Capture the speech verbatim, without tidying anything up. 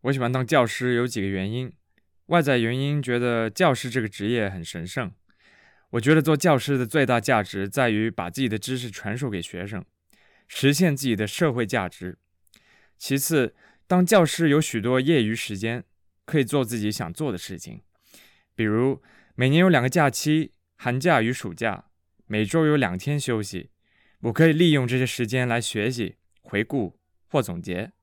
我喜欢当教师有几个原因，外在原因觉得教师这个职业很神圣。我觉得做教师的最大价值在于把自己的知识传授给学生，实现自己的社会价值。其次，当教师有许多业余时间，可以做自己想做的事情，比如每年有两个假期，寒假与暑假，每周有两天休息，我可以利用这些时间来学习、回顾或总结。